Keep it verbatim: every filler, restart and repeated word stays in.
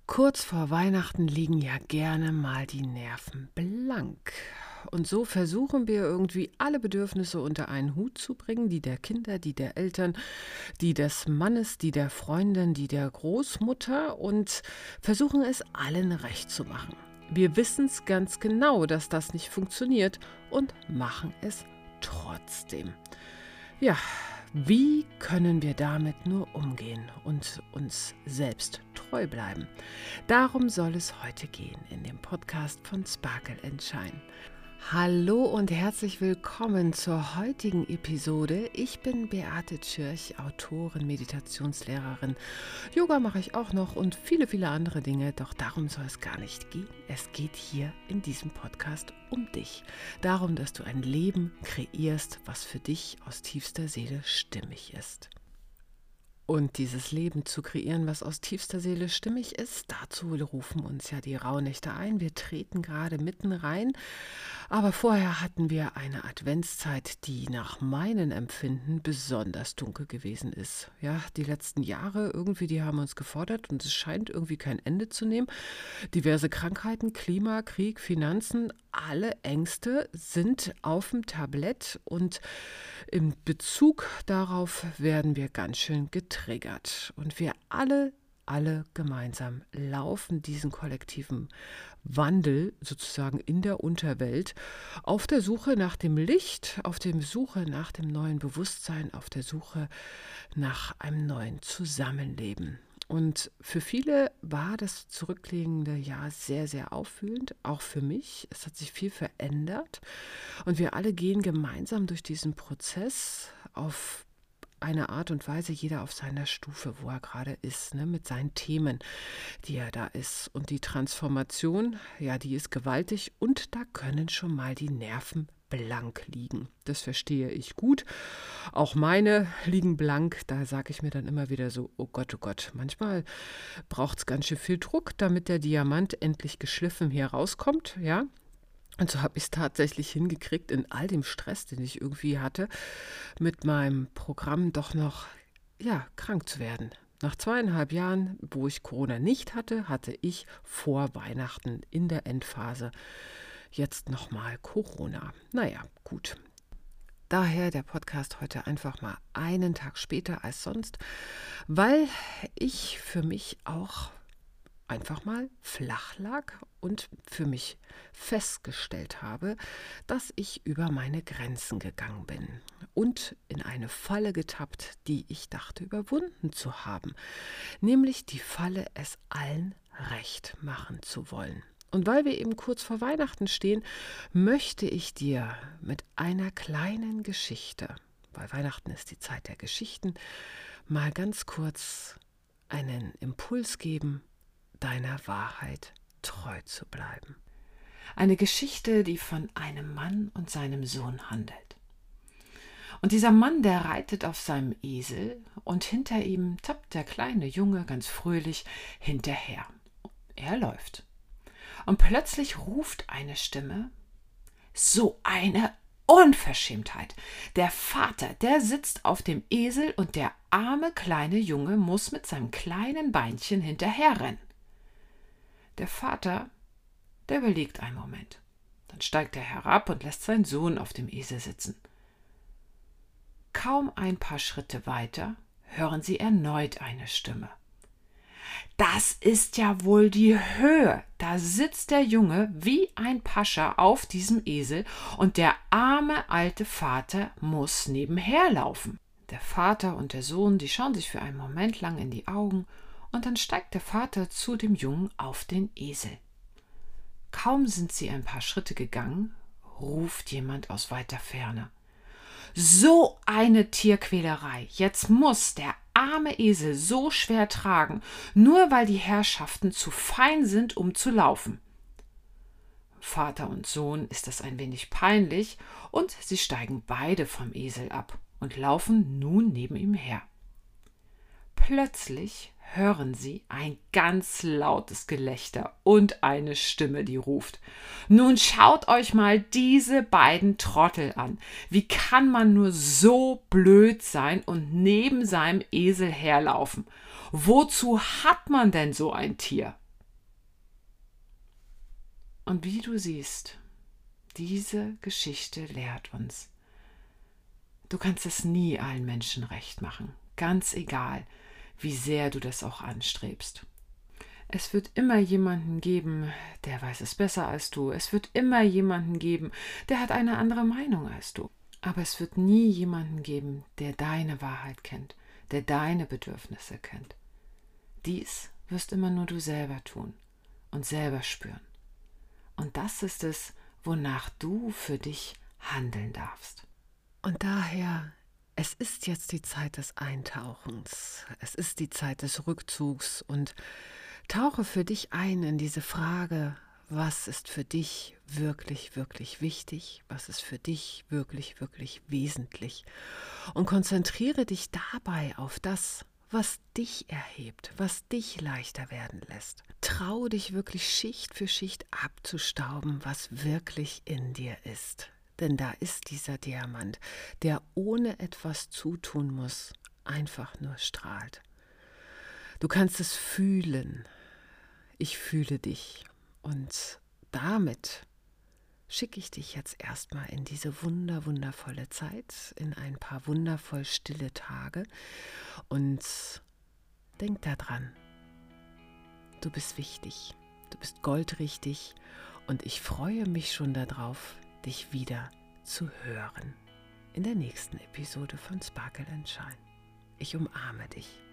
Kurz vor Weihnachten liegen ja gerne mal die Nerven blank. Und so versuchen wir irgendwie alle Bedürfnisse unter einen Hut zu bringen, die der Kinder, die der Eltern, die des Mannes, die der Freundin, die der Großmutter und versuchen es allen recht zu machen. Wir wissen es ganz genau, dass das nicht funktioniert und machen es trotzdem. Ja, wie können wir damit nur umgehen und uns selbst treu bleiben? Darum soll es heute gehen in dem Podcast von Sparkle and Shine. Hallo und herzlich willkommen zur heutigen Episode. Ich bin Beate Tschirch, Autorin, Meditationslehrerin. Yoga mache ich auch noch und viele, viele andere Dinge, doch darum soll es gar nicht gehen. Es geht hier in diesem Podcast um dich. Darum, dass du ein Leben kreierst, was für dich aus tiefster Seele stimmig ist. Und dieses Leben zu kreieren, was aus tiefster Seele stimmig ist, dazu rufen uns ja die Rauhnächte ein. Wir treten gerade mitten rein, aber vorher hatten wir eine Adventszeit, die nach meinem Empfinden besonders dunkel gewesen ist. Ja, die letzten Jahre irgendwie, die haben uns gefordert und es scheint irgendwie kein Ende zu nehmen. Diverse Krankheiten, Klima, Krieg, Finanzen, alle Ängste sind auf dem Tablett und in Bezug darauf werden wir ganz schön getriggert. Und wir alle, alle gemeinsam laufen diesen kollektiven Wandel sozusagen in der Unterwelt auf der Suche nach dem Licht, auf der Suche nach dem neuen Bewusstsein, auf der Suche nach einem neuen Zusammenleben. Und für viele war das zurückliegende Jahr sehr, sehr aufwühlend, auch für mich. Es hat sich viel verändert und wir alle gehen gemeinsam durch diesen Prozess auf eine Art und Weise, jeder auf seiner Stufe, wo er gerade ist, ne, mit seinen Themen, die er da ist. Und die Transformation, ja, die ist gewaltig und da können schon mal die Nerven blank liegen. Das verstehe ich gut. Auch meine liegen blank. Da sage ich mir dann immer wieder so, oh Gott, oh Gott. Manchmal braucht es ganz schön viel Druck, damit der Diamant endlich geschliffen hier rauskommt, ja. Und so habe ich es tatsächlich hingekriegt, in all dem Stress, den ich irgendwie hatte, mit meinem Programm doch noch, ja, krank zu werden. Nach zweieinhalb Jahren, wo ich Corona nicht hatte, hatte ich vor Weihnachten in der Endphase jetzt nochmal Corona. Naja, gut. Daher der Podcast heute einfach mal einen Tag später als sonst, weil ich für mich auch einfach mal flach lag und für mich festgestellt habe, dass ich über meine Grenzen gegangen bin und in eine Falle getappt, die ich dachte überwunden zu haben, nämlich die Falle, es allen recht machen zu wollen. Und weil wir eben kurz vor Weihnachten stehen, möchte ich dir mit einer kleinen Geschichte, weil Weihnachten ist die Zeit der Geschichten, mal ganz kurz einen Impuls geben, deiner Wahrheit treu zu bleiben. Eine Geschichte, die von einem Mann und seinem Sohn handelt. Und dieser Mann, der reitet auf seinem Esel und hinter ihm tappt der kleine Junge ganz fröhlich hinterher. Er läuft. Und plötzlich ruft eine Stimme, so eine Unverschämtheit. Der Vater, der sitzt auf dem Esel und der arme kleine Junge muss mit seinem kleinen Beinchen hinterherrennen. Der Vater, der überlegt einen Moment. Dann steigt er herab und lässt seinen Sohn auf dem Esel sitzen. Kaum ein paar Schritte weiter hören sie erneut eine Stimme. Das ist ja wohl die Höhe. Da sitzt der Junge wie ein Pascha auf diesem Esel und der arme alte Vater muss nebenher laufen. Der Vater und der Sohn, die schauen sich für einen Moment lang in die Augen und dann steigt der Vater zu dem Jungen auf den Esel. Kaum sind sie ein paar Schritte gegangen, ruft jemand aus weiter Ferne. So eine Tierquälerei. Jetzt muss der arme Esel so schwer tragen, nur weil die Herrschaften zu fein sind, um zu laufen. Vater und Sohn ist das ein wenig peinlich und sie steigen beide vom Esel ab und laufen nun neben ihm her. Plötzlich hören sie ein ganz lautes Gelächter und eine Stimme, die ruft: Nun schaut euch mal diese beiden Trottel an. Wie kann man nur so blöd sein und neben seinem Esel herlaufen? Wozu hat man denn so ein Tier? Und wie du siehst, diese Geschichte lehrt uns, du kannst es nie allen Menschen recht machen, ganz egal, wie sehr du das auch anstrebst. Es wird immer jemanden geben, der weiß es besser als du. Es wird immer jemanden geben, der hat eine andere Meinung als du. Aber es wird nie jemanden geben, der deine Wahrheit kennt, der deine Bedürfnisse kennt. Dies wirst immer nur du selber tun und selber spüren. Und das ist es, wonach du für dich handeln darfst. Und daher, es ist jetzt die Zeit des Eintauchens, es ist die Zeit des Rückzugs und tauche für dich ein in diese Frage, was ist für dich wirklich, wirklich wichtig, was ist für dich wirklich, wirklich wesentlich und konzentriere dich dabei auf das, was dich erhebt, was dich leichter werden lässt. Trau dich wirklich Schicht für Schicht abzustauben, was wirklich in dir ist. Denn da ist dieser Diamant, der ohne etwas zutun muss, einfach nur strahlt. Du kannst es fühlen. Ich fühle dich. Und damit schicke ich dich jetzt erstmal in diese wunder, wundervolle Zeit, in ein paar wundervoll stille Tage. Und denk daran, du bist wichtig, du bist goldrichtig und ich freue mich schon darauf, dich wieder zu hören in der nächsten Episode von Sparkle and Shine. Ich umarme dich.